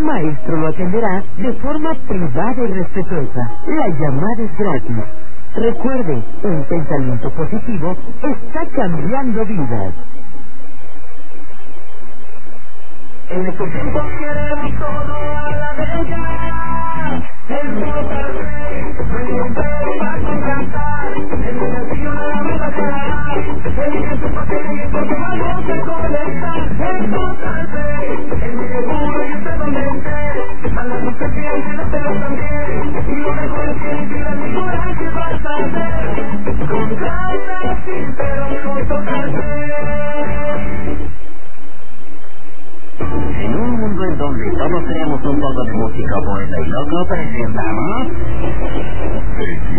Un maestro lo atenderá de forma privada y respetuosa. La llamada es gratis. Recuerde, un pensamiento positivo está cambiando vidas. En estos tiempos queremos todo a la vez ya. El mundo perfecto, no hay ningún pero para contrastar. El desafío nada me va a parar. El que se pase bien porque vamos a conectar. El mundo perfecto, el muy seguro y usted donde esté. A la luz que piense no te lo también. Y lo mejor es que ni siquiera mi coraje vas a hacer. Contrata sí, pero no tocarse. En un mundo en donde todos tenemos un poco de música, poeta y loco, presentamos...